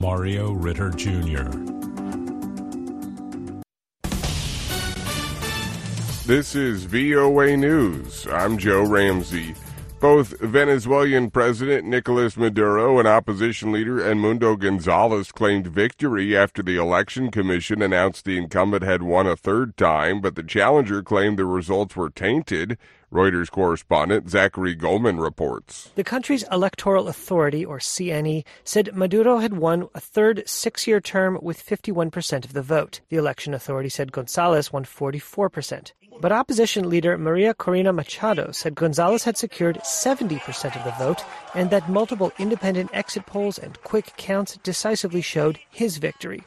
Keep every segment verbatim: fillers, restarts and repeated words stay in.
Mario Ritter Junior This is V O A News. I'm Joe Ramsey. Both Venezuelan President Nicolas Maduro and opposition leader Edmundo Gonzalez claimed victory after the election commission announced the incumbent had won a third time, but the challenger claimed the results were tainted. Reuters correspondent Zachary Goldman reports. The country's electoral authority, or C N E, said Maduro had won a third six-year term with fifty-one percent of the vote. The election authority said Gonzalez won forty-four percent. But opposition leader Maria Corina Machado said Gonzalez had secured seventy percent of the vote and that multiple independent exit polls and quick counts decisively showed his victory.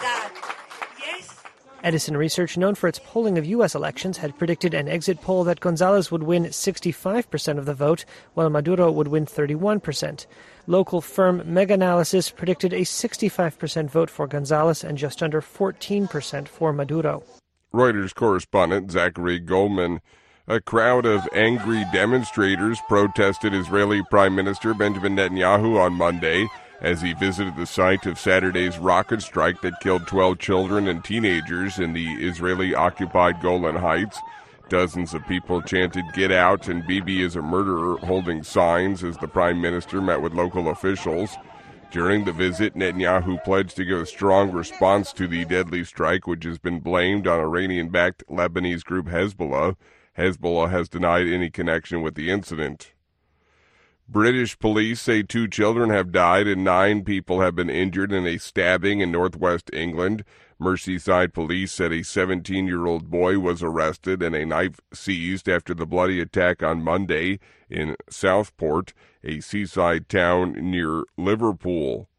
Edison Research, known for its polling of U S elections, had predicted an exit poll that Gonzalez would win sixty-five percent of the vote, while Maduro would win thirty-one percent. Local firm Meganalysis predicted a sixty-five percent vote for Gonzalez and just under fourteen percent for Maduro. Reuters correspondent Zachary Goldman. A crowd of angry demonstrators protested Israeli Prime Minister Benjamin Netanyahu on Monday as he visited the site of Saturday's rocket strike that killed twelve children and teenagers in the Israeli-occupied Golan Heights. Dozens of people chanted, "Get out," and "Bibi is a murderer," holding signs as the prime minister met with local officials. During the visit, Netanyahu pledged to give a strong response to the deadly strike, which has been blamed on Iranian-backed Lebanese group Hezbollah. Hezbollah has denied any connection with the incident. British police say two children have died and nine people have been injured in a stabbing in northwest England. Merseyside police said a seventeen-year-old boy was arrested and a knife seized after the bloody attack on Monday in Southport, a seaside town near Liverpool.